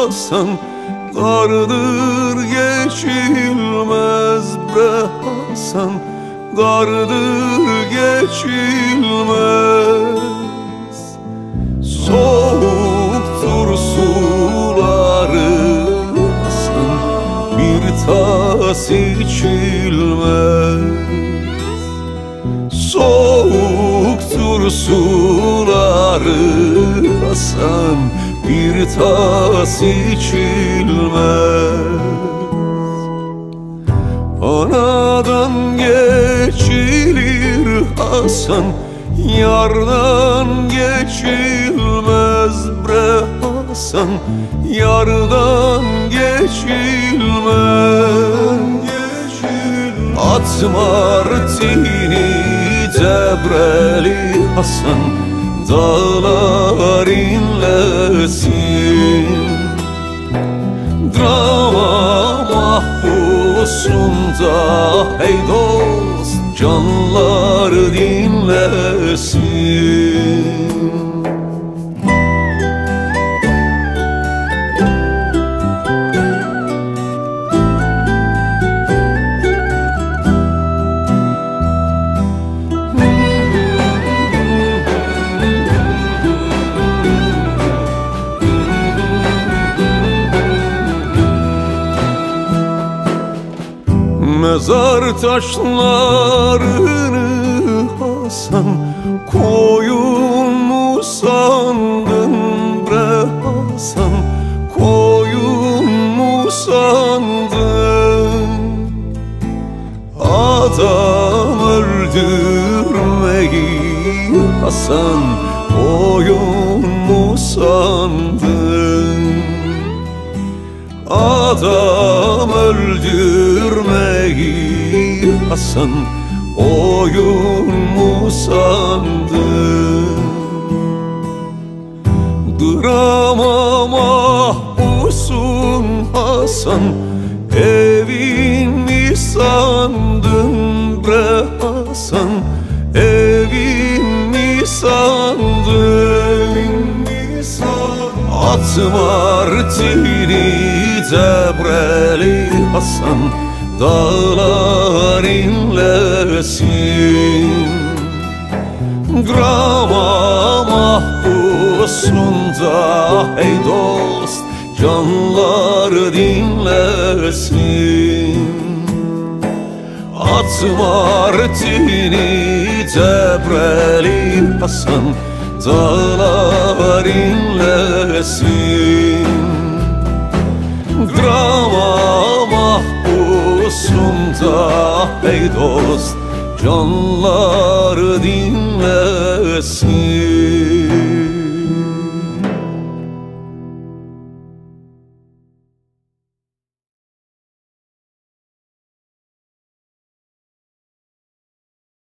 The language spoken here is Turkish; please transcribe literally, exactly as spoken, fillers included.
Hasan, dardır geçilmez bre Hasan, dardır geçilmez. Soğuktur suları Hasan, bir tas içilmez. Soğuktur suları Hasan, bir tas içilmez. Anadan geçilir Hasan, yardan geçilmez bre Hasan, yardan geçilmez. At martini Cebreli Hasan, dağlar inlesin. Drama mahpusunda hey dost, canlar dinlesin. Mezar taşlarını Hasan, koyun mu sandın bre Hasan, koyun mu sandın? Adam öldürmeyi Hasan, koyun mu sandın? Adam öldürmeyi Hasan, oyun mu sandın? Drama mahpusun Hasan, evin mi sandın bre Hasan, evin mi sandın? At martini Cebreli Hasan, dağlar inlesin. Grama mahpusunda hey dost, canlar dinlesin. At martini Cebreli Hasan, dağlar inlesin. Drama mahpusunda hey dost, canlar dinlesin.